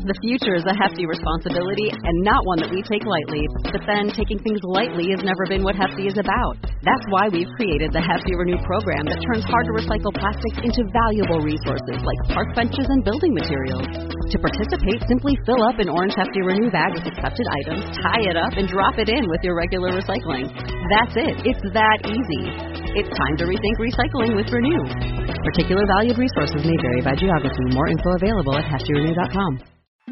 The future is a hefty responsibility and not one that we take lightly. But then taking things lightly has never been what Hefty is about. That's why we've created the Hefty Renew program that turns hard-to-recycle plastics into valuable resources like park benches and building materials. To participate, simply fill up an orange Hefty Renew bag with accepted items, tie it up, and drop it in with your regular recycling. That's it. It's that easy. It's time to rethink recycling with Renew. Particular valued resources may vary by geography. More info available at heftyrenew.com.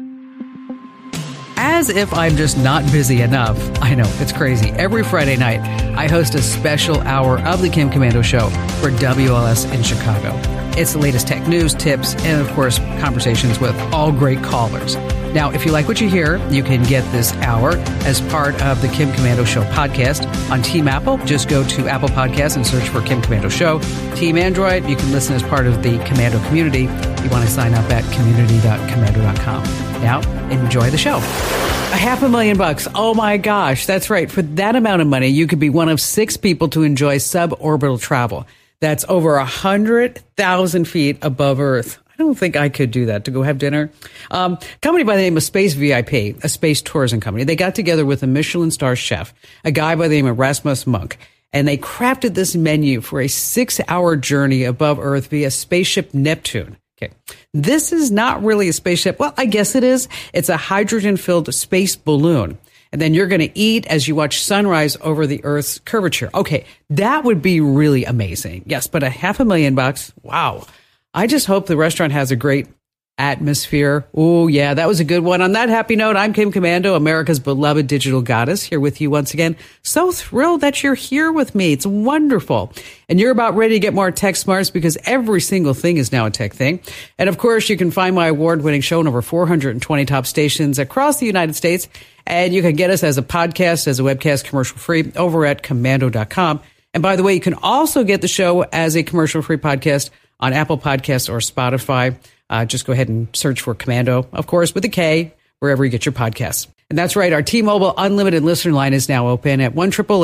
As if I'm just not busy enough. I know, it's crazy. Every Friday night, I host a special hour of the Kim Komando Show for WLS in Chicago. It's the latest tech news, tips, and of course, conversations with all great callers. Now, if you like what you hear, you can get this hour as part of the Kim Komando Show podcast on Team Apple. Just go to Apple Podcasts and search for Kim Komando Show. Team Android, you can listen as part of the Komando community. You want to sign up at community.komando.com. Now, enjoy the show. $500,000. Oh my gosh. That's right. For that amount of money, you could be one of 6 people to enjoy suborbital travel. That's over 100,000 feet above Earth. I don't think I could do that, to go have dinner. Company by the name of Space VIP, a space tourism company. They got together with a Michelin star chef, a guy by the name of Rasmus Monk, and they crafted this menu for a 6-hour journey above Earth via spaceship Neptune. Okay. This is not really a spaceship. Well, I guess it is. It's a hydrogen-filled space balloon. And then you're going to eat as you watch sunrise over the Earth's curvature. Okay, that would be really amazing. Yes, but $500,000, wow. I just hope the restaurant has a great atmosphere. Oh, yeah, that was a good one. On that happy note, I'm Kim Komando, America's beloved digital goddess, here with you once again. So thrilled that you're here with me. It's wonderful. And you're about ready to get more tech smarts because every single thing is now a tech thing. And of course, you can find my award-winning show on over 420 top stations across the United States. And you can get us as a podcast, as a webcast, commercial-free over at komando.com. And by the way, you can also get the show as a commercial-free podcast on Apple Podcasts or Spotify. Just go ahead and search for Komando, of course, with a K, wherever you get your podcasts. And that's right. Our T-Mobile Unlimited listener line is now open at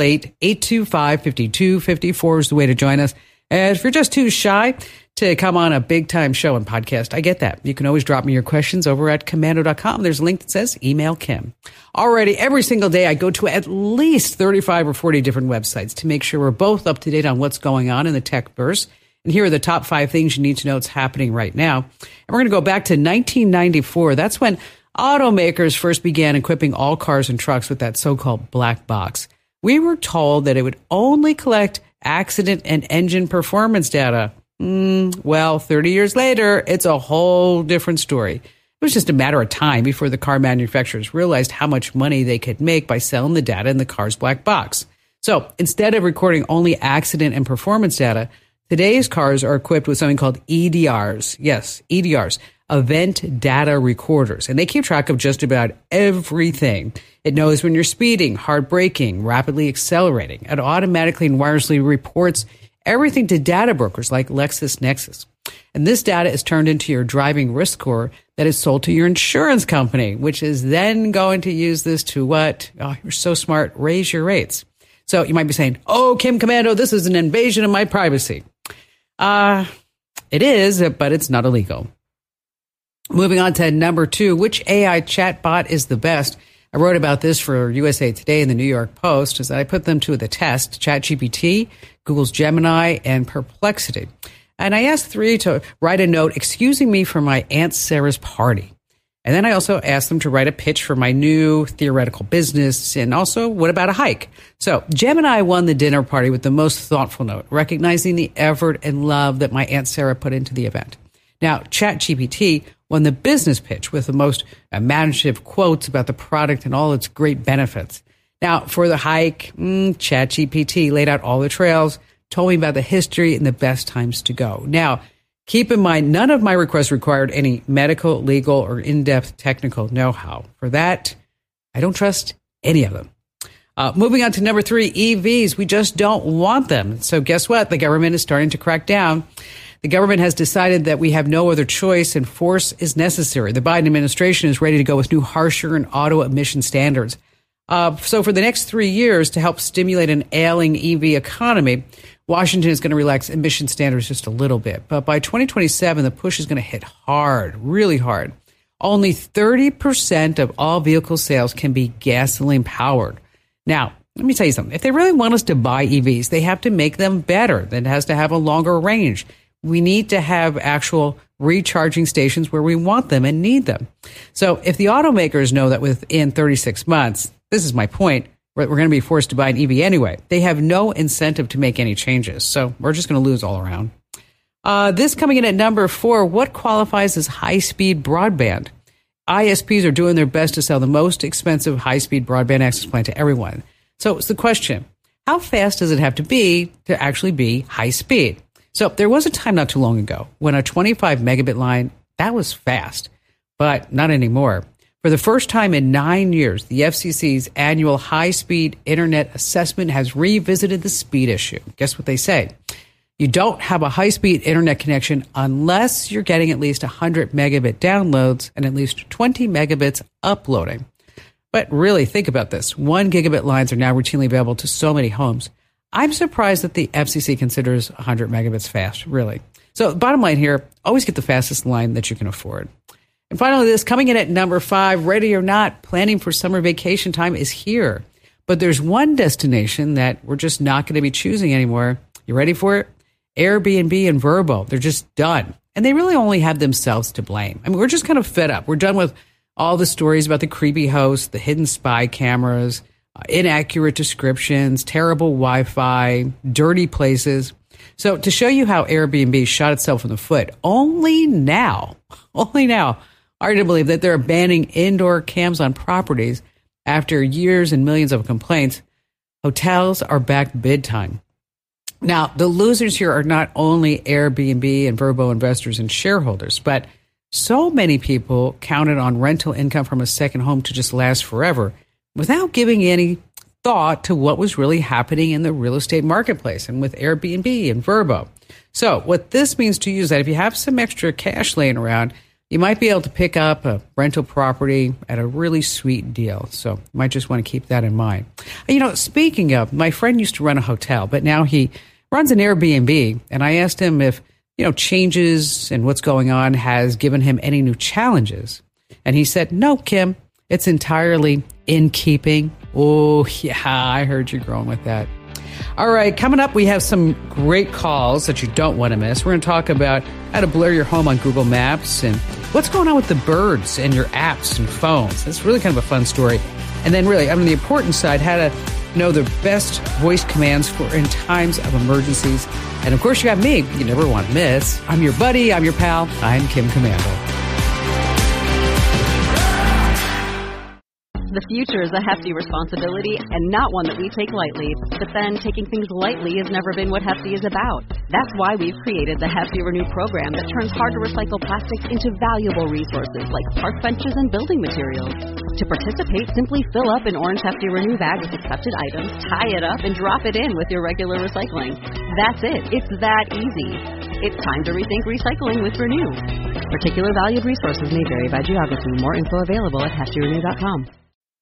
1-888-825-5254 is the way to join us. And if you're just too shy to come on a big-time show and podcast, I get that. You can always drop me your questions over at komando.com. There's a link that says Email Kim. Already, every single day, I go to at least 35 or 40 different websites to make sure we're both up to date on what's going on in the tech verse. And here are the top 5 things you need to know that's happening right now. And we're going to go back to 1994. That's when automakers first began equipping all cars and trucks with that so-called black box. We were told that it would only collect accident and engine performance data. Well, 30 years later, it's a whole different story. It was just a matter of time before the car manufacturers realized how much money they could make by selling the data in the car's black box. So instead of recording only accident and performance data, today's cars are equipped with something called EDRs. Yes, EDRs, event data recorders. And they keep track of just about everything. It knows when you're speeding, hard braking, rapidly accelerating. It automatically and wirelessly reports everything to data brokers like LexisNexis. And this data is turned into your driving risk score that is sold to your insurance company, which is then going to use this to what? Oh, you're so smart. Raise your rates. So you might be saying, oh, Kim Komando, this is an invasion of my privacy. It is, but it's not illegal. Moving on to number 2, which AI chatbot is the best? I wrote about this for USA Today and the New York Post as I put them to the test, ChatGPT, Google's Gemini, and Perplexity. And I asked 3 to write a note excusing me for my Aunt Sarah's party. And then I also asked them to write a pitch for my new theoretical business. And also, what about a hike? So Gemini won the dinner party with the most thoughtful note, recognizing the effort and love that my Aunt Sarah put into the event. Now, ChatGPT won the business pitch with the most imaginative quotes about the product and all its great benefits. Now, for the hike, ChatGPT laid out all the trails, told me about the history and the best times to go. Now, keep in mind, none of my requests required any medical, legal, or in-depth technical know-how. For that, I don't trust any of them. Moving on to number 3, EVs. We just don't want them. So guess what? The government is starting to crack down. The government has decided that we have no other choice and force is necessary. The Biden administration is ready to go with new, harsher and auto emission standards. So for the next 3 years, to help stimulate an ailing EV economy, Washington is going to relax emission standards just a little bit. But by 2027, the push is going to hit hard, really hard. Only 30% of all vehicle sales can be gasoline powered. Now, let me tell you something. If they really want us to buy EVs, they have to make them better. That has to have a longer range. We need to have actual recharging stations where we want them and need them. So if the automakers know that within 36 months, this is my point, we're going to be forced to buy an EV anyway, they have no incentive to make any changes. So we're just going to lose all around. This coming in at number 4, what qualifies as high-speed broadband? ISPs are doing their best to sell the most expensive high-speed broadband access plan to everyone. So it's the question, how fast does it have to actually be high speed? So there was a time not too long ago when a 25 megabit line, that was fast, but not anymore. For the first time in 9 years, the FCC's annual high-speed internet assessment has revisited the speed issue. Guess what they say? You don't have a high-speed internet connection unless you're getting at least 100 megabit downloads and at least 20 megabits uploading. But really, think about this. 1 gigabit lines are now routinely available to so many homes. I'm surprised that the FCC considers 100 megabits fast, really. So bottom line here, always get the fastest line that you can afford. And finally, this coming in at number 5, ready or not, planning for summer vacation time is here. But there's one destination that we're just not going to be choosing anymore. You ready for it? Airbnb and Vrbo. They're just done. And they really only have themselves to blame. I mean, we're just kind of fed up. We're done with all the stories about the creepy hosts, the hidden spy cameras, inaccurate descriptions, terrible Wi-Fi, dirty places. So to show you how Airbnb shot itself in the foot, only now are to believe that they're banning indoor cams on properties after years and millions of complaints. Hotels are back bid time. Now, the losers here are not only Airbnb and Vrbo investors and shareholders, but so many people counted on rental income from a second home to just last forever without giving any thought to what was really happening in the real estate marketplace and with Airbnb and Vrbo. So what this means to you is that if you have some extra cash laying around, you might be able to pick up a rental property at a really sweet deal. So you might just want to keep that in mind. You know, speaking of, my friend used to run a hotel, but now he runs an Airbnb. And I asked him if, changes and what's going on has given him any new challenges. And he said, no, Kim, it's entirely in keeping. Oh, yeah, I heard you growing with that. All right, coming up, we have some great calls that you don't want to miss. We're going to talk about how to blur your home on Google Maps and what's going on with the birds and your apps and phones. It's really kind of a fun story. And then really, on the important side, how to know the best voice commands for in times of emergencies. And of course, you got me. You never want to miss. I'm your buddy. I'm your pal. I'm Kim Komando. The future is a hefty responsibility and not one that we take lightly. But then taking things lightly has never been what Hefty is about. That's why we've created the Hefty Renew program that turns hard-to-recycle plastics into valuable resources like park benches and building materials. To participate, simply fill up an orange Hefty Renew bag with accepted items, tie it up, and drop it in with your regular recycling. That's it. It's that easy. It's time to rethink recycling with Renew. Particular valued resources may vary by geography. More info available at heftyrenew.com.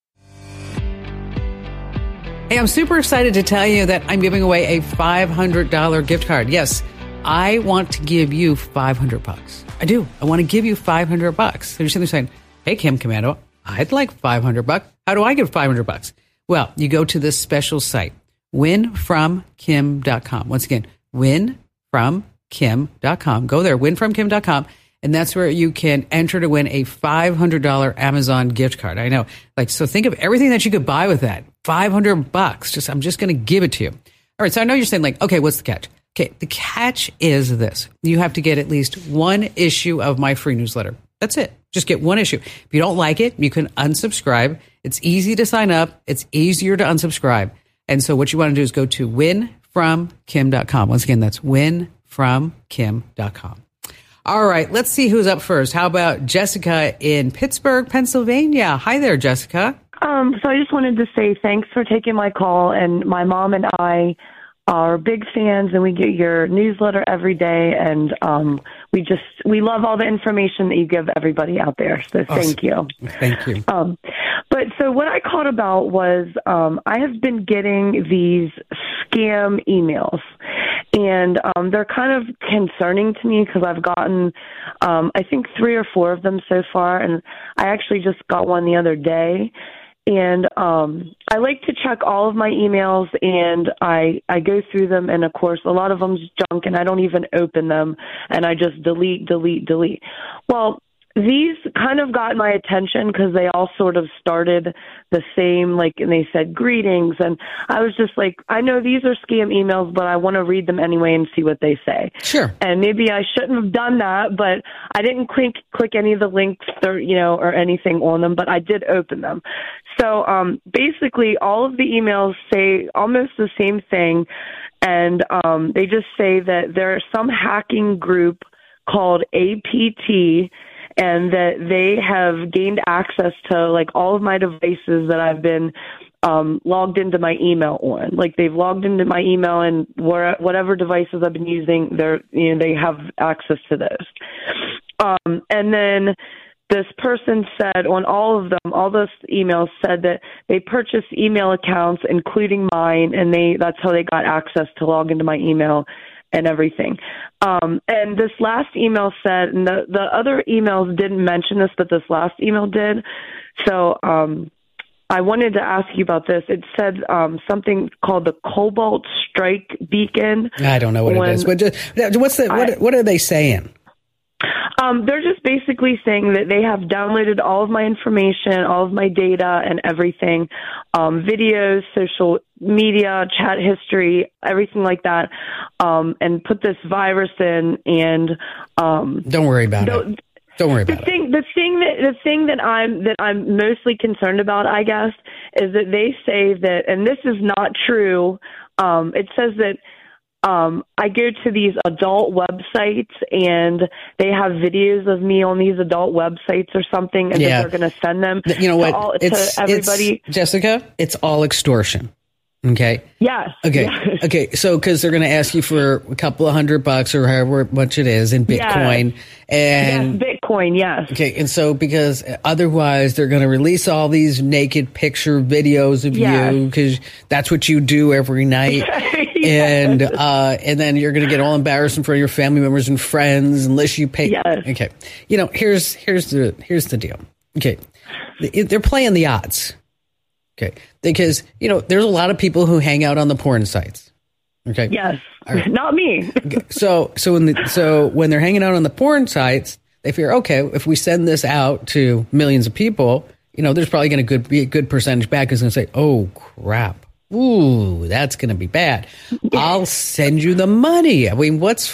Hey, I'm super excited to tell you that I'm giving away a $500 gift card. Yes, I want to give you $500. I do. I want to give you $500. So you're sitting there saying, hey, Kim Komando, I'd like $500. How do I get $500? Well, you go to this special site, winfromkim.com. Once again, winfromkim.com. Go there, winfromkim.com. And that's where you can enter to win a $500 Amazon gift card. I know. So think of everything that you could buy with that. $500. I'm just going to give it to you. All right. So I know you're saying okay, what's the catch? Okay. The catch is this. You have to get at least one issue of my free newsletter. That's it. Just get one issue. If you don't like it, you can unsubscribe. It's easy to sign up. It's easier to unsubscribe. And so what you want to do is go to winfromkim.com. Once again, that's winfromkim.com. All right, let's see who's up first. How about Jessica in Pittsburgh, Pennsylvania? Hi there, Jessica. So I just wanted to say thanks for taking my call. And my mom and I are big fans, and we get your newsletter every day. And we love all the information that you give everybody out there. So thank you. Thank you. But so what I called about was I have been getting these scam emails. And they're kind of concerning to me because I've gotten, I think 3 or 4 of them so far, and I actually just got one the other day. And I like to check all of my emails, and I go through them, and of course, a lot of them's junk, and I don't even open them, and I just delete. Well, these kind of got my attention because they all sort of started the same, like, and they said greetings, and I was just like, I know these are scam emails, but I want to read them anyway and see what they say. Sure. And maybe I shouldn't have done that, but I didn't click any of the links or anything on them, but I did open them. So basically, all of the emails say almost the same thing, and they just say that there's some hacking group called APT, and that they have gained access to like all of my devices that I've been logged into my email on. Like they've logged into my email, and whatever devices I've been using, they have access to those. And then this person said on all of them, all those emails said that they purchased email accounts, including mine, and that's how they got access to log into my email and everything. And this last email said, and the other emails didn't mention this, but this last email did. So I wanted to ask you about this. It said something called the Cobalt Strike Beacon. I don't know what it is. What are they saying? They're just basically saying that they have downloaded all of my information, all of my data and everything, videos, social media, chat history, everything like that, and put this virus in. And don't worry about it. Don't worry about it. The thing that I'm mostly concerned about, I guess, is that they say that, and this is not true. It says that I go to these adult websites, and they have videos of me on these adult websites or something, and that they're going to send them to everybody. Jessica, it's all extortion. Okay. Yes. Okay. Yes. Okay. So, because they're going to ask you for a couple of $100 or however much it is in Bitcoin, and Bitcoin. Yes. Okay. And so, because otherwise they're going to release all these naked picture videos of you, because that's what you do every night. And then you're going to get all embarrassed in front of your family members and friends unless you pay. Yes. Okay. Here's the deal. Okay. They're playing the odds. Okay. Because, there's a lot of people who hang out on the porn sites. Okay. Yes. Right. Not me. Okay. So when they're hanging out on the porn sites, they figure, okay, if we send this out to millions of people, there's probably going to be a good percentage back is going to say, oh, crap. Ooh, that's going to be bad. I'll send you the money. I mean, what's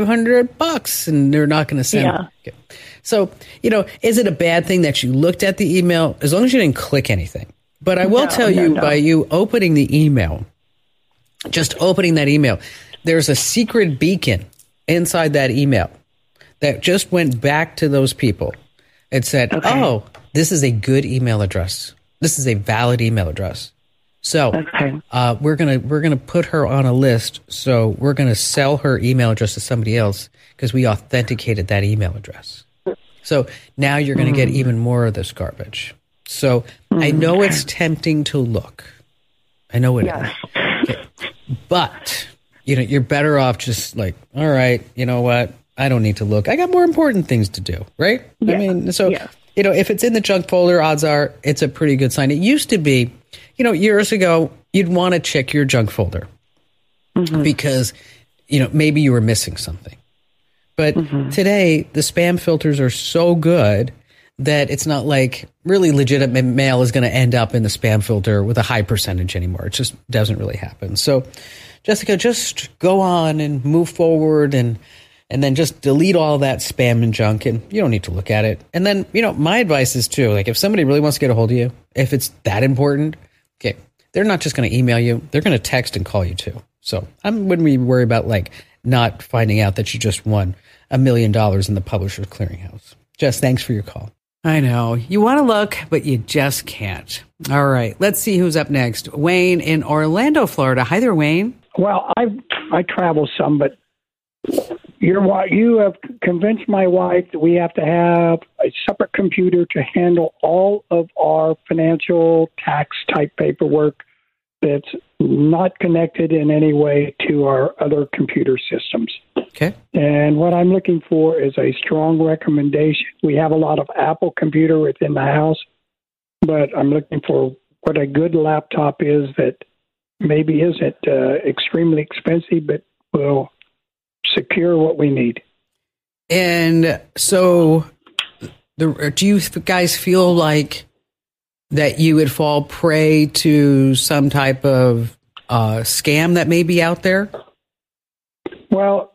$500? And they're not going to send. Yeah. Okay. So, is it a bad thing that you looked at the email as long as you didn't click anything? But I will tell you, by you opening the email, just opening that email, there's a secret beacon inside that email that just went back to those people. It said, oh, this is a good email address. This is a valid email address. So we're gonna put her on a list. So we're gonna sell her email address to somebody else because we authenticated that email address. So now you're gonna get even more of this garbage. So I know it's tempting to look. I know it is. Okay. But you're better off just like, all right, you know what? I don't need to look. I got more important things to do, right? Yeah. I mean, so if it's in the junk folder, odds are it's a pretty good sign. It used to be, years ago, you'd want to check your junk folder because, maybe you were missing something. But today, the spam filters are so good that it's not like really legitimate mail is going to end up in the spam filter with a high percentage anymore. It just doesn't really happen. So, Jessica, just go on and move forward and then just delete all that spam and junk, and you don't need to look at it. And then, my advice is too, like if somebody really wants to get a hold of you, if it's that important, okay, they're not just going to email you, they're going to text and call you too. So I wouldn't be worried about like not finding out that you just won $1 million in the Publishers Clearinghouse. Jess, thanks for your call. I know. You want to look, but you just can't. All right. Let's see who's up next. Wayne in Orlando, Florida. Hi there, Wayne. Well, I travel some, but you have convinced my wife that we have to have a separate computer to handle all of our financial tax type paperwork that's not connected in any way to our other computer systems. Okay. And what I'm looking for is a strong recommendation. We have a lot of Apple computer within the house, but I'm looking for what a good laptop is that maybe isn't extremely expensive, but will secure what we need. And so do you guys feel like that you would fall prey to some type of scam that may be out there? Well,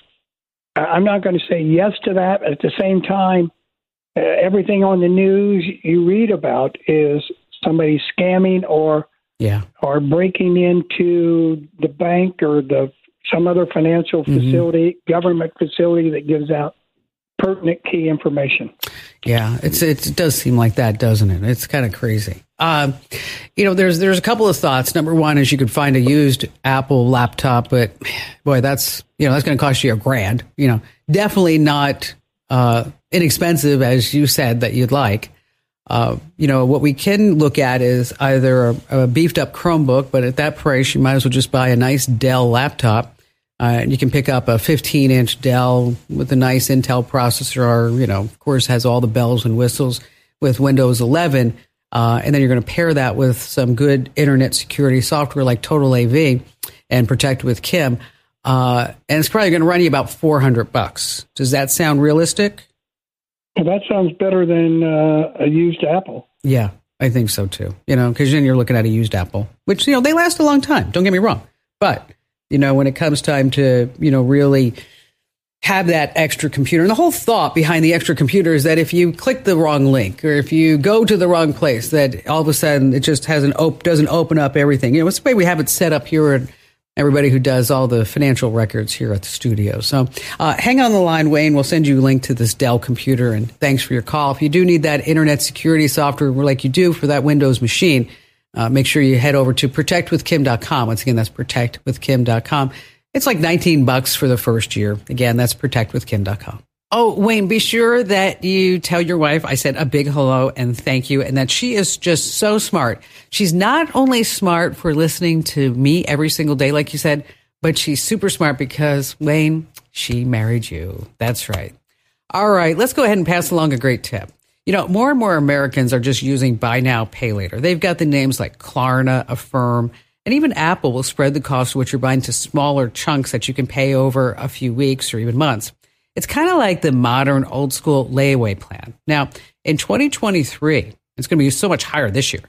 I'm not going to say yes to that. At the same time, everything on the news you read about is somebody scamming or breaking into the bank or some other financial facility, government facility that gives out pertinent key information. Yeah, it does seem like that, doesn't it? It's kind of crazy. There's a couple of thoughts. Number one is you could find a used Apple laptop, but boy, that's going to cost you $1,000. Definitely not inexpensive, as you said that you'd like. What we can look at is either a beefed up Chromebook, but at that price, you might as well just buy a nice Dell laptop. And you can pick up a 15-inch Dell with a nice Intel processor, or, of course, has all the bells and whistles with Windows 11. And then you're going to pair that with some good internet security software like Total AV and Protect with Kim. And it's probably going to run you about $400. Does that sound realistic? Well, that sounds better than a used Apple. Yeah, I think so, too. Because then you're looking at a used Apple, which, they last a long time. Don't get me wrong. But when it comes time to, really have that extra computer. And the whole thought behind the extra computer is that if you click the wrong link or if you go to the wrong place, that all of a sudden it just doesn't open up everything. It's the way we have it set up here, and everybody who does all the financial records here at the studio. So hang on the line, Wayne. We'll send you a link to this Dell computer. And thanks for your call. If you do need that internet security software like you do for that Windows machine, make sure you head over to protectwithkim.com. Once again, that's protectwithkim.com. It's like $19 for the first year. Again, that's protectwithkim.com. Oh, Wayne, be sure that you tell your wife I said a big hello and thank you, and that she is just so smart. She's not only smart for listening to me every single day, like you said, but she's super smart because, Wayne, she married you. That's right. All right, let's go ahead and pass along a great tip. More and more Americans are just using buy now, pay later. They've got the names like Klarna, Affirm, and even Apple will spread the cost of what you're buying to smaller chunks that you can pay over a few weeks or even months. It's kind of like the modern old school layaway plan. Now, in 2023, it's going to be so much higher this year.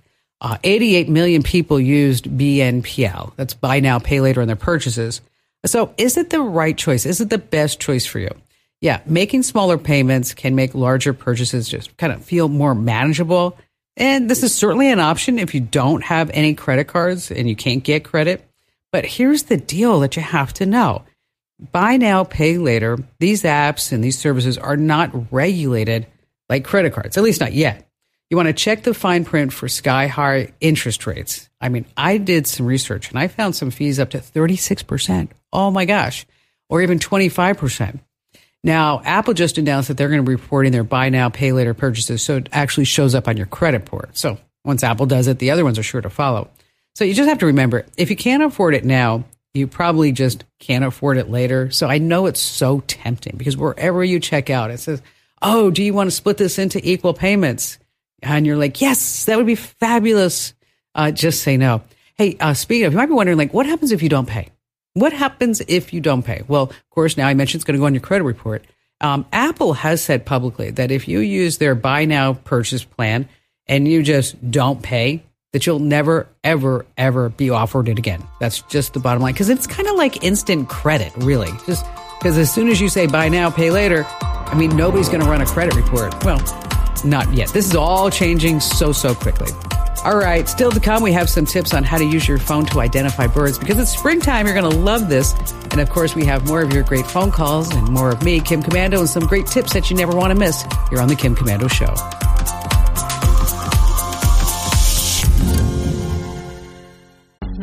88 million people used BNPL. That's buy now, pay later in their purchases. So is it the right choice? Is it the best choice for you? Yeah, making smaller payments can make larger purchases just kind of feel more manageable. And this is certainly an option if you don't have any credit cards and you can't get credit. But here's the deal that you have to know. Buy now, pay later. These apps and these services are not regulated like credit cards, at least not yet. You want to check the fine print for sky-high interest rates. I mean, I did some research and I found some fees up to 36%. Oh my gosh. Or even 25%. Now, Apple just announced that they're going to be reporting their buy now, pay later purchases, so it actually shows up on your credit report. So once Apple does it, the other ones are sure to follow. So you just have to remember, if you can't afford it now, you probably just can't afford it later. So I know it's so tempting because wherever you check out, it says, oh, do you want to split this into equal payments? And you're like, yes, that would be fabulous. Just say no. Hey, speaking of, you might be wondering, like, what happens if you don't pay? What happens if you don't pay? Well, of course, now I mentioned it's going to go on your credit report. Apple has said publicly that if you use their buy now purchase plan and you just don't pay, that you'll never, ever, ever be offered it again. That's just the bottom line. Because it's kind of like instant credit, really. Just because as soon as you say buy now, pay later, I mean, nobody's going to run a credit report. Well, not yet. This is all changing so quickly. All right, still to come, we have some tips on how to use your phone to identify birds. Because it's springtime, you're going to love this. And of course, we have more of your great phone calls and more of me, Kim Komando, and some great tips that you never want to miss here on The Kim Komando Show.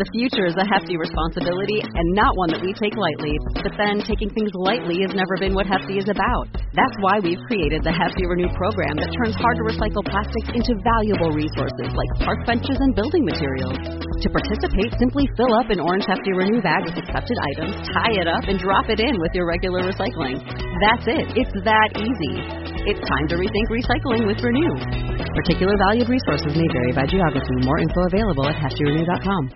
The future is a hefty responsibility and not one that we take lightly. But then taking things lightly has never been what Hefty is about. That's why we've created the Hefty Renew program that turns hard-to-recycle plastics into valuable resources like park benches and building materials. To participate, simply fill up an orange Hefty Renew bag with accepted items, tie it up, and drop it in with your regular recycling. That's it. It's that easy. It's time to rethink recycling with Renew. Particular valued resources may vary by geography. More info available at heftyrenew.com.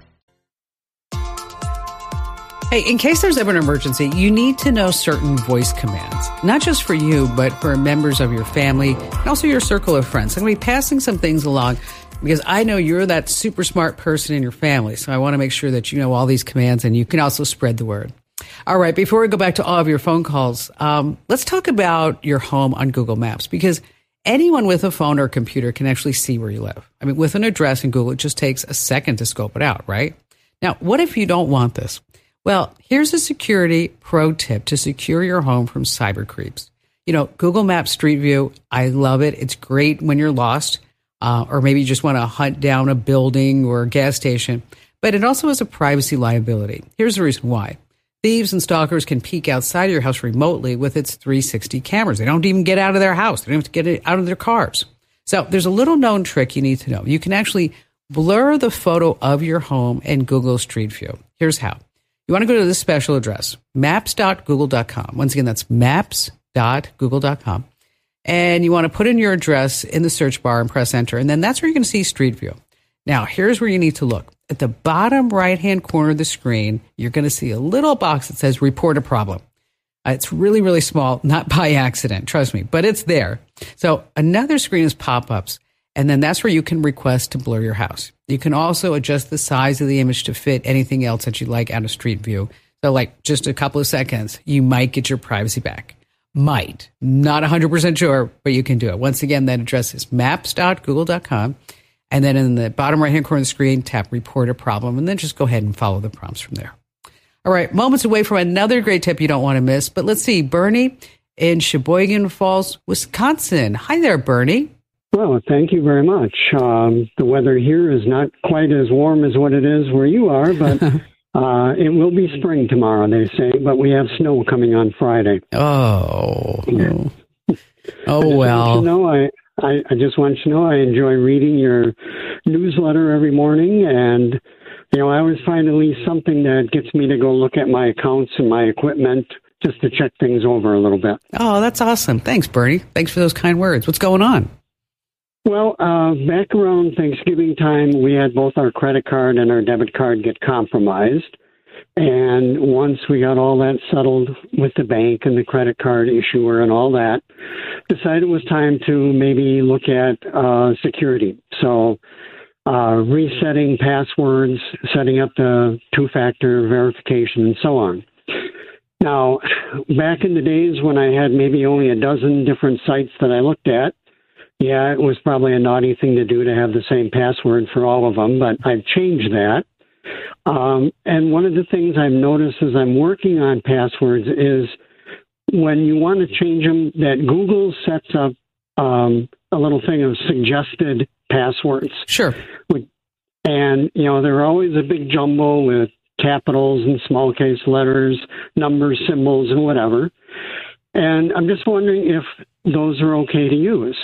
Hey, in case there's ever an emergency, you need to know certain voice commands, not just for you, but for members of your family and also your circle of friends. I'm going to be passing some things along because I know you're that super smart person in your family. So I want to make sure that you know all these commands and you can also spread the word. All right, before we go back to all of your phone calls, let's talk about your home on Google Maps, because anyone with a phone or computer can actually see where you live. I mean, with an address in Google, it just takes a second to scope it out, right? Now, what if you don't want this? Well, here's a security pro tip to secure your home from cyber creeps. You know, Google Maps Street View, I love it. It's great when you're lost, or maybe you just want to hunt down a building or a gas station, but it also has a privacy liability. Here's the reason why. Thieves and stalkers can peek outside your house remotely with its 360 cameras. They don't even get out of their house. They don't have to get it out of their cars. So there's a little known trick you need to know. You can actually blur the photo of your home in Google Street View. Here's how. You want to go to this special address, maps.google.com. Once again, that's maps.google.com. And you want to put in your address in the search bar and press enter. And then that's where you're going to see Street View. Now, here's where you need to look. At the bottom right-hand corner of the screen, you're going to see a little box that says report a problem. It's really, really small, not by accident, trust me, but it's there. So another screen is pop-ups. And then that's where you can request to blur your house. You can also adjust the size of the image to fit anything else that you like out of Street View. So like just a couple of seconds, you might get your privacy back. Might. Not 100% sure, but you can do it. Once again, that address is maps.google.com. And then in the bottom right-hand corner of the screen, tap report a problem, and then just go ahead and follow the prompts from there. All right, moments away from another great tip you don't want to miss. But let's see, Bernie in Sheboygan Falls, Wisconsin. Hi there, Bernie. Well, thank you very much. The weather here is not quite as warm as what it is where you are, but it will be spring tomorrow, they say, but we have snow coming on Friday. Oh, yeah. Oh, well. I just want you to know I enjoy reading your newsletter every morning, and, you know, I always find at least something that gets me to go look at my accounts and my equipment just to check things over a little bit. Oh, that's awesome. Thanks, Bernie. Thanks for those kind words. What's going on? Well, back around Thanksgiving time, we had both our credit card and our debit card get compromised. And once we got all that settled with the bank and the credit card issuer and all that, decided it was time to maybe look at security. So resetting passwords, setting up the two-factor verification, and so on. Now, back in the days when I had maybe only a dozen different sites that I looked at, yeah, it was probably a naughty thing to do to have the same password for all of them, but I've changed that. And one of the things I've noticed as I'm working on passwords is when you want to change them, that Google sets up a little thing of suggested passwords. Sure. And, you know, they're always a big jumble with capitals and small case letters, numbers, symbols, and whatever. And I'm just wondering if those are okay to use.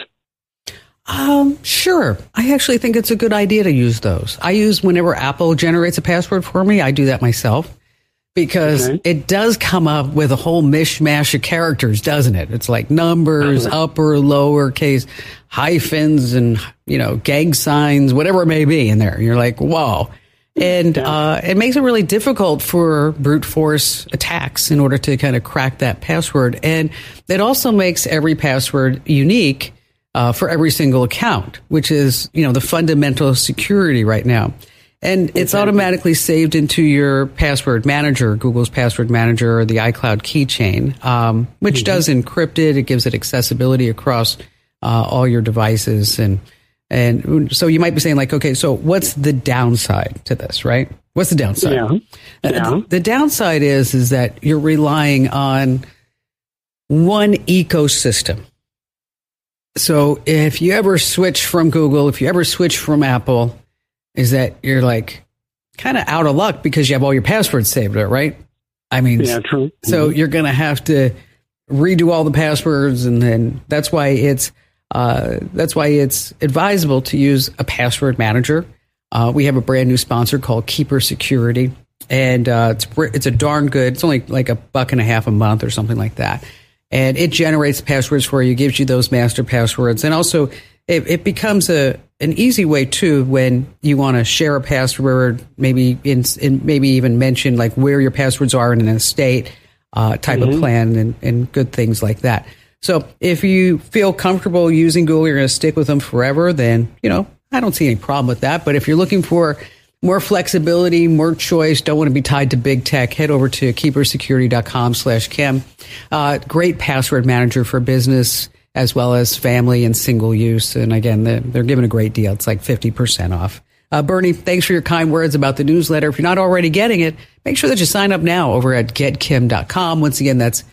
Sure. I actually think it's a good idea to use those. I use whenever Apple generates a password for me, I do that myself because it does come up with a whole mishmash of characters, doesn't it? It's like numbers, upper, lower case, hyphens, and, you know, gang signs, whatever it may be in there. You're like, whoa. And it makes it really difficult for brute force attacks in order to kind of crack that password. And it also makes every password unique for every single account, which is, you know, the fundamental security right now. And it's automatically saved into your password manager, Google's password manager, or the iCloud keychain, which does encrypt it. It gives it accessibility across all your devices. And so you might be saying, like, okay, so what's the downside to this, right? What's the downside? The downside is that you're relying on one ecosystem. So if you ever switch from Google, if you ever switch from Apple, is that you're like kind of out of luck because you have all your passwords saved there, right? I mean, yeah, true. So you're going to have to redo all the passwords, and then that's why it's advisable to use a password manager. We have a brand new sponsor called Keeper Security, and it's a darn good. It's only like $1.50 a month or something like that, and it generates passwords for you, gives you those master passwords, and also it becomes an easy way too when you want to share a password, maybe maybe even mention like where your passwords are in an estate type of plan and good things like that. So if you feel comfortable using Google, you're going to stick with them forever, then, I don't see any problem with that. But if you're looking for more flexibility, more choice, don't want to be tied to big tech, head over to keepersecurity.com/Kim. Great password manager for business as well as family and single use. And again, they're giving a great deal. It's like 50% off. Bernie, thanks for your kind words about the newsletter. If you're not already getting it, make sure that you sign up now over at getkim.com. Once again, that's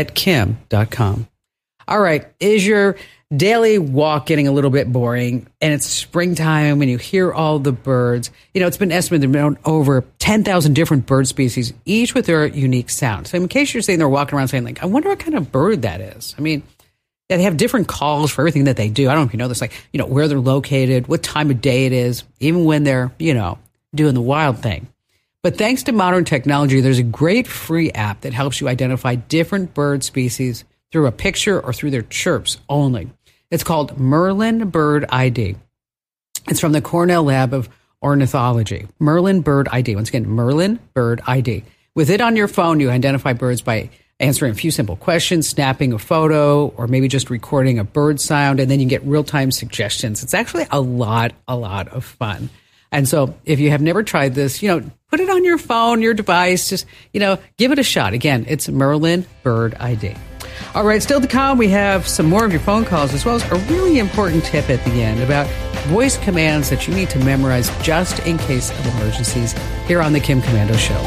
getkim.com. All right. Is your daily walk getting a little bit boring and it's springtime and you hear all the birds? It's been estimated there are over 10,000 different bird species, each with their unique sound. So in case you're sitting there walking around saying, like, I wonder what kind of bird that is. I mean, they have different calls for everything that they do. I don't know if you know this, like, where they're located, what time of day it is, even when they're, doing the wild thing. But thanks to modern technology, there's a great free app that helps you identify different bird species through a picture or through their chirps only. It's called Merlin Bird ID. It's from the Cornell Lab of Ornithology. Merlin Bird ID. Once again, Merlin Bird ID. With it on your phone, you identify birds by answering a few simple questions, snapping a photo, or maybe just recording a bird sound, and then you get real-time suggestions. It's actually a lot of fun. And so if you have never tried this, put it on your phone, your device, just, give it a shot. Again, it's Merlin Bird ID. All right, still to come, we have some more of your phone calls, as well as a really important tip at the end about voice commands that you need to memorize just in case of emergencies here on the Kim Komando Show.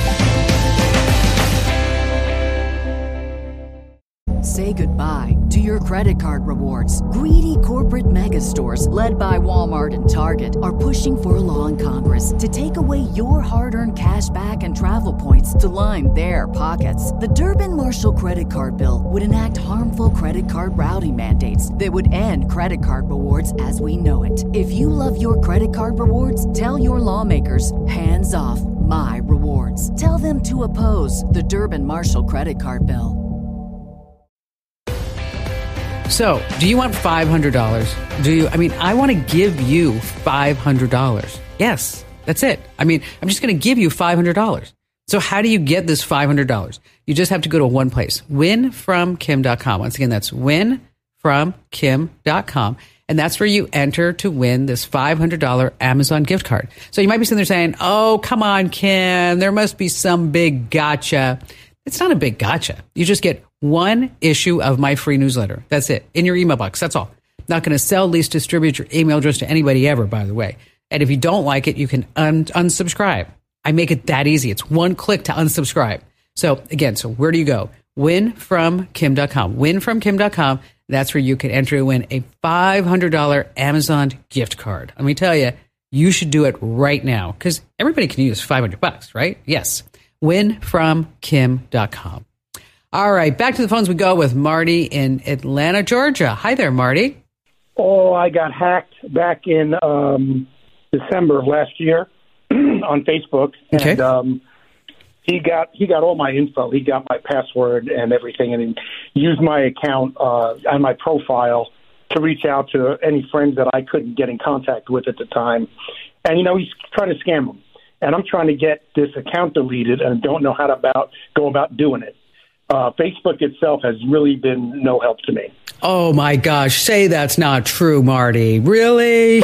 Say goodbye to your credit card rewards. Greedy corporate mega stores, led by Walmart and Target, are pushing for a law in Congress to take away your hard-earned cash back and travel points to line their pockets. The Durbin-Marshall credit card bill would enact harmful credit card routing mandates that would end credit card rewards as we know it. If you love your credit card rewards, tell your lawmakers, hands off my rewards. Tell them to oppose the Durbin-Marshall credit card bill. So, do you want $500? I want to give you $500. Yes, that's it. I'm just going to give you $500. So how do you get this $500? You just have to go to one place, winfromkim.com. Once again, that's winfromkim.com. And that's where you enter to win this $500 Amazon gift card. So you might be sitting there saying, oh, come on, Kim, there must be some big gotcha. It's not a big gotcha. You just get one issue of my free newsletter. That's it. In your email box. That's all. Not going to sell, lease, distribute your email address to anybody ever, by the way. And if you don't like it, you can unsubscribe. I make it that easy. It's one click to unsubscribe. So again, where do you go? Winfromkim.com. Winfromkim.com. That's where you can enter to win a $500 Amazon gift card. Let me tell you, you should do it right now because everybody can use $500, right? Yes. Winfromkim.com. All right, back to the phones we go with Marty in Atlanta, Georgia. Hi there, Marty. Oh, I got hacked back in December of last year on Facebook, okay. And he got all my info. He got my password and everything, and he used my account on my profile to reach out to any friends that I couldn't get in contact with at the time. And he's trying to scam them. And I'm trying to get this account deleted and don't know how to go about doing it. Facebook itself has really been no help to me. Oh, my gosh. Say that's not true, Marty. Really?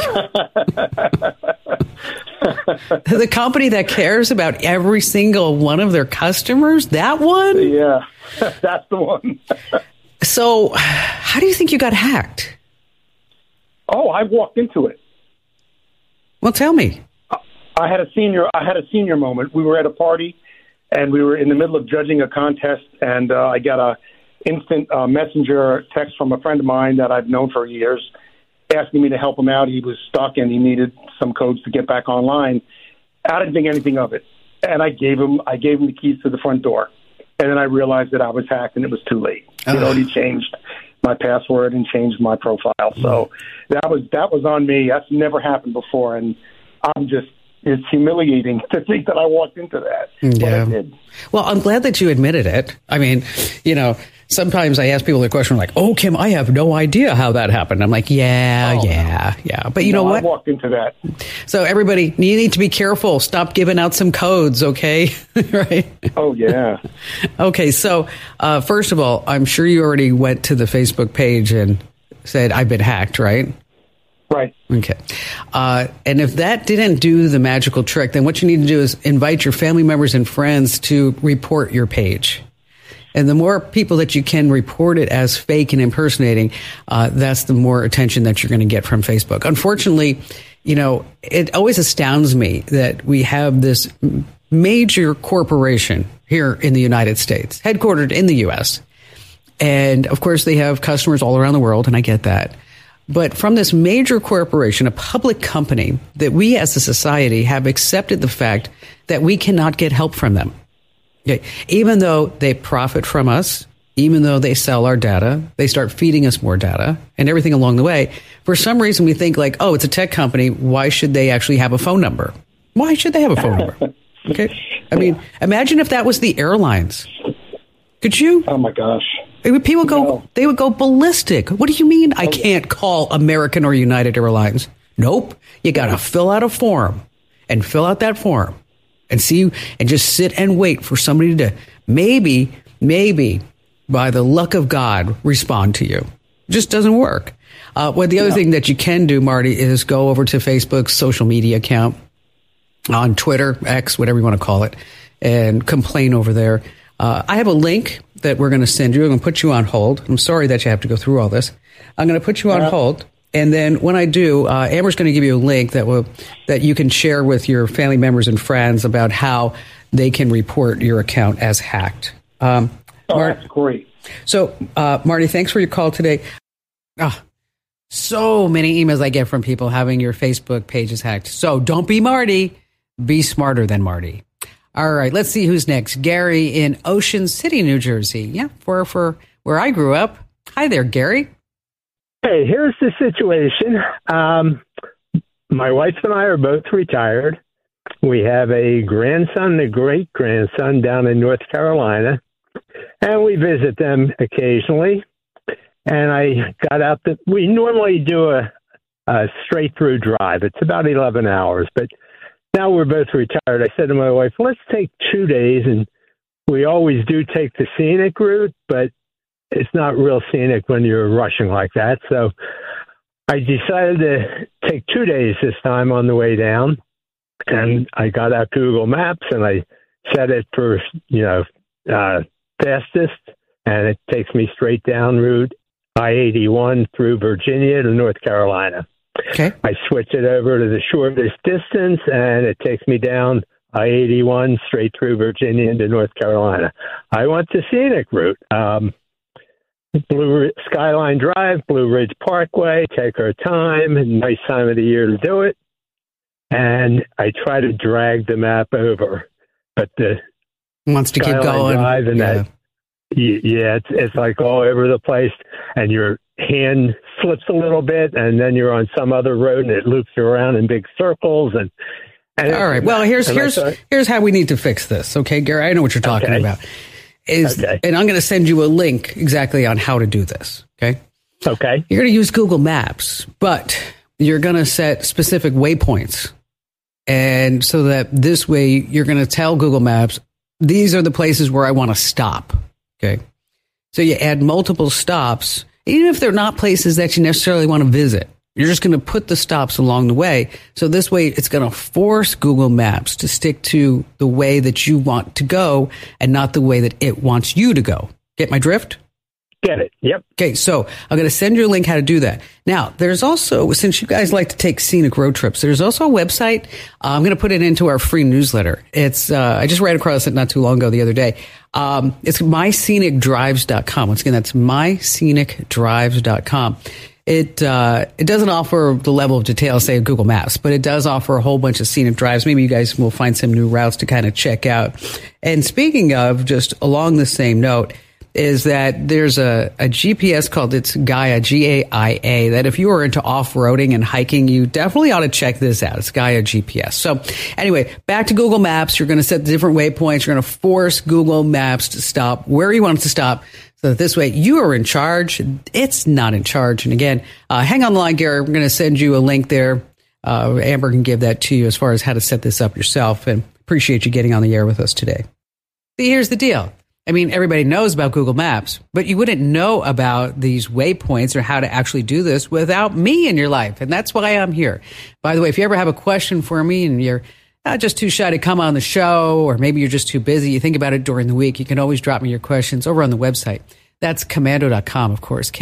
The company that cares about every single one of their customers? That one? Yeah, that's the one. So how do you think you got hacked? Oh, I walked into it. Well, tell me. I had a senior moment. We were at a party, and we were in the middle of judging a contest, and I got a instant messenger text from a friend of mine that I've known for years, asking me to help him out. He was stuck, and he needed some codes to get back online. I didn't think anything of it. And I gave him the keys to the front door. And then I realized that I was hacked, and it was too late. He'd already changed my password and changed my profile. So that was on me. That's never happened before, and it's humiliating to think that I walked into that. Yeah. I did. Well, I'm glad that you admitted it. I mean, sometimes I ask people the question like, "Oh, Kim, I have no idea how that happened." I'm like, yeah. But you know what? I walked into that. So everybody, you need to be careful. Stop giving out some codes, okay? Right? Oh, yeah. Okay, so first of all, I'm sure you already went to the Facebook page and said, I've been hacked, right? Right. Okay. And if that didn't do the magical trick, then what you need to do is invite your family members and friends to report your page. And the more people that you can report it as fake and impersonating, that's the more attention that you're going to get from Facebook. Unfortunately, it always astounds me that we have this major corporation here in the United States, headquartered in the U.S. And of course, they have customers all around the world, and I get that. But from this major corporation, a public company, that we as a society have accepted the fact that we cannot get help from them. Okay. Even though they profit from us, even though they sell our data, they start feeding us more data and everything along the way. For some reason, we think like, oh, it's a tech company. Why should they actually have a phone number? Why should they have a phone number? Okay. I mean, imagine if that was the airlines. Could you? Oh, my gosh. People they would go ballistic. What do you mean I can't call American or United Airlines? Nope. You got to fill out a form and fill out that form and just sit and wait for somebody to maybe by the luck of God respond to you. It just doesn't work. The other thing that you can do, Marty, is go over to Facebook's social media account, on Twitter, X, whatever you want to call it, and complain over there. I have a link that we're going to send you. I'm going to put you on hold. I'm sorry that you have to go through all this. I'm going to put you on hold. And then when I do, Amber's going to give you a link that you can share with your family members and friends about how they can report your account as hacked. That's great. So, Marty, thanks for your call today. So many emails I get from people having your Facebook pages hacked. So don't be Marty. Be smarter than Marty. All right, let's see who's next. Gary in Ocean City, New Jersey. Yeah, for where I grew up. Hi there, Gary. Hey, here's the situation. My wife and I are both retired. We have a grandson and a great-grandson down in North Carolina, and we visit them occasionally. And I got out we normally do a straight-through drive. It's about 11 hours, but now we're both retired. I said to my wife, let's take 2 days, and we always do take the scenic route, but it's not real scenic when you're rushing like that. So I decided to take 2 days this time on the way down, and I got out Google Maps, and I set it for, fastest, and it takes me straight down Route I-81 through Virginia to North Carolina. Okay. I switch it over to the shortest distance, and it takes me down I-81 straight through Virginia into North Carolina. I went the scenic route. Skyline Drive, Blue Ridge Parkway, take our time, nice time of the year to do it. And I try to drag the map over, but wants to Skyline keep going. Drive and it's like all over the place, and your hand slips a little bit, and then you're on some other road, and it loops you around in big circles. And all right, well, here's how we need to fix this. Okay, Gary, I know what you're talking about. And I'm going to send you a link exactly on how to do this. Okay. You're going to use Google Maps, but you're going to set specific waypoints. And so that this way you're going to tell Google Maps, these are the places where I want to stop. Okay. So you add multiple stops, even if they're not places that you necessarily want to visit. You're just going to put the stops along the way. So this way it's going to force Google Maps to stick to the way that you want to go and not the way that it wants you to go. Get my drift? Get it. Yep. Okay. So I'm going to send you a link how to do that. Now, there's also, since you guys like to take scenic road trips, there's also a website. I'm going to put it into our free newsletter. It's, I just ran across it not too long ago the other day. It's myscenicdrives.com. Once again, that's myscenicdrives.com. It doesn't offer the level of detail, say, of Google Maps, but it does offer a whole bunch of scenic drives. Maybe you guys will find some new routes to kind of check out. And speaking of, just along the same note, is that there's a GPS called, it's Gaia, Gaia, that if you are into off-roading and hiking, you definitely ought to check this out. It's Gaia GPS. So anyway, back to Google Maps. You're going to set the different waypoints. You're going to force Google Maps to stop where you want it to stop, so that this way you are in charge. It's not in charge. And again, hang on the line, Gary. We're going to send you a link there. Amber can give that to you as far as how to set this up yourself. And appreciate you getting on the air with us today. See, here's the deal. I mean, everybody knows about Google Maps, but you wouldn't know about these waypoints or how to actually do this without me in your life. And that's why I'm here. By the way, if you ever have a question for me and you're just too shy to come on the show, or maybe you're just too busy, you think about it during the week, you can always drop me your questions over on the website. That's komando.com, of course,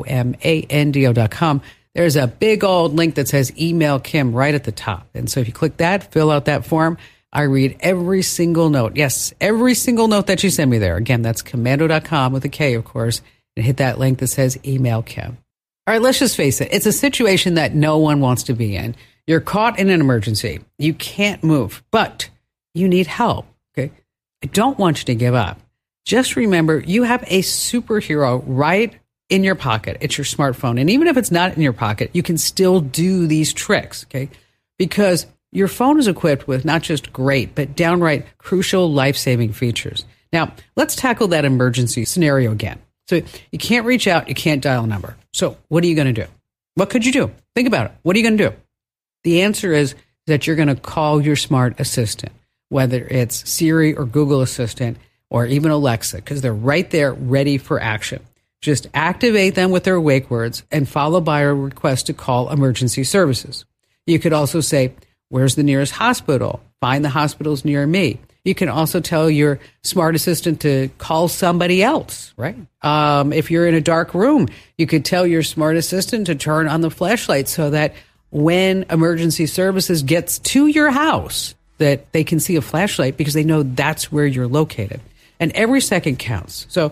KOMANDO.com. There's a big old link that says Email Kim right at the top. And so if you click that, fill out that form, I read every single note. Yes, every single note that you send me there. Again, that's komando.com with a K, of course, and hit that link that says Email Kim. All right, let's just face it. It's a situation that no one wants to be in. You're caught in an emergency. You can't move, but you need help. Okay. I don't want you to give up. Just remember, you have a superhero right in your pocket. It's your smartphone. And even if it's not in your pocket, you can still do these tricks. Okay. Because your phone is equipped with not just great, but downright crucial life-saving features. Now, let's tackle that emergency scenario again. So you can't reach out. You can't dial a number. So what are you going to do? What could you do? Think about it. What are you going to do? The answer is that you're going to call your smart assistant, whether it's Siri or Google Assistant or even Alexa, because they're right there ready for action. Just activate them with their wake words and follow by a request to call emergency services. You could also say, where's the nearest hospital? Find the hospitals near me. You can also tell your smart assistant to call somebody else, right? If you're in a dark room, you could tell your smart assistant to turn on the flashlight so that when emergency services gets to your house, that they can see a flashlight because they know that's where you're located. And every second counts. So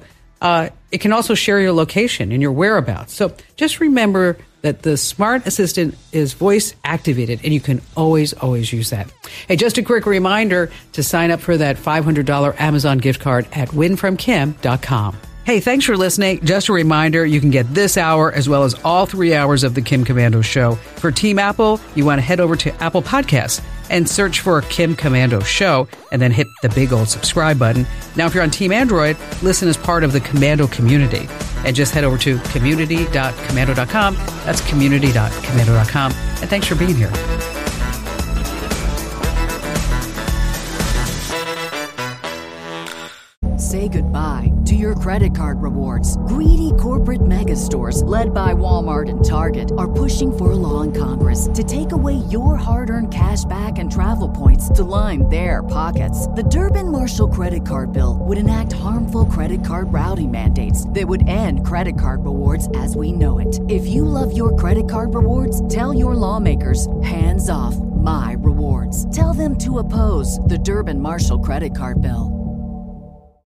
it can also share your location and your whereabouts. So just remember that the smart assistant is voice activated, and you can always use that. Hey, just a quick reminder to sign up for that $500 Amazon gift card at winfromkim.com. Hey, thanks for listening. Just a reminder, you can get this hour as well as all 3 hours of the Kim Komando Show. For Team Apple, you want to head over to Apple Podcasts and search for Kim Komando Show and then hit the big old subscribe button. Now, if you're on Team Android, listen as part of the Komando community. And just head over to community.komando.com. That's community.komando.com. And thanks for being here. Say goodbye to your credit card rewards. Greedy corporate mega stores, led by Walmart and Target, are pushing for a law in Congress to take away your hard-earned cash back and travel points to line their pockets. The Durbin-Marshall credit card bill would enact harmful credit card routing mandates that would end credit card rewards as we know it. If you love your credit card rewards, tell your lawmakers, hands off my rewards. Tell them to oppose the Durbin-Marshall credit card bill.